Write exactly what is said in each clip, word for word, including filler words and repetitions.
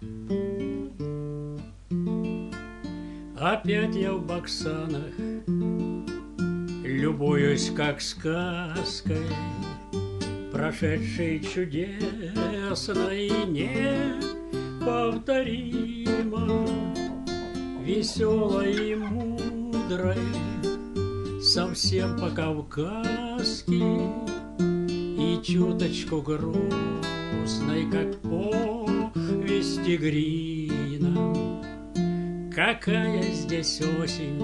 Опять я в Баксанах, любуюсь как сказкой, прошедшей чудесной, неповторимо, веселой и мудрой, совсем по-кавказски, и чуточку грустной, как повесть тигрина. Какая здесь осень,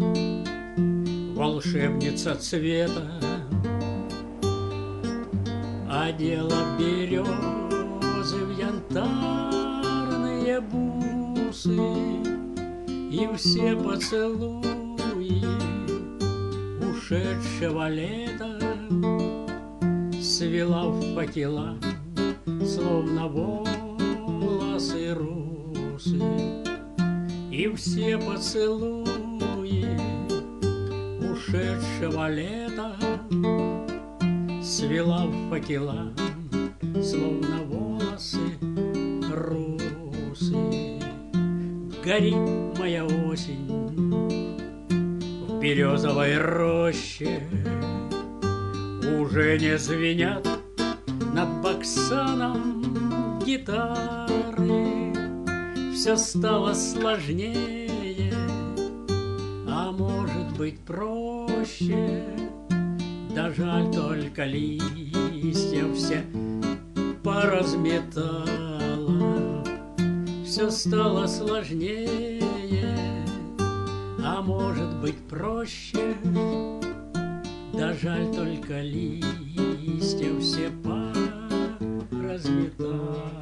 волшебница цвета, одела березы в янтарные бусы, и все поцелуи ушедшего лета свела в факела, словно волосы русы. И все поцелуи ушедшего лета свела в факела, словно волосы русы. Горит моя осень в березовой роще, уже не звенят над Баксаном гитары. Все стало сложнее, а может быть проще. Да жаль, только листья все поразметала. Все стало сложнее, а может быть проще. Да жаль, только листья все поразметала.